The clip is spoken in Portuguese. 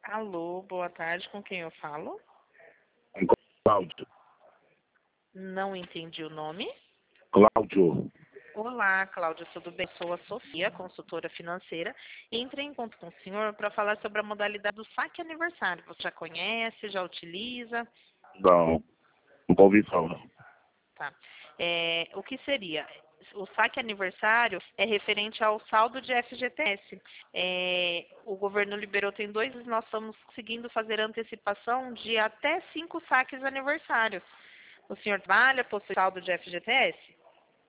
Alô, boa tarde, com quem eu falo? Cláudio. Não entendi o nome. Cláudio. Olá, Cláudia, tudo bem? Sou a Sofia, consultora financeira, e entrei em contato com o senhor para falar sobre a modalidade do saque aniversário. Você já conhece, já utiliza? Não, nunca ouvi falar. Tá. O que seria? O saque aniversário é referente ao saldo de FGTS. O governo liberou tem 2 e nós estamos conseguindo fazer antecipação de até 5 saques aniversários. O senhor trabalha, possui saldo de FGTS?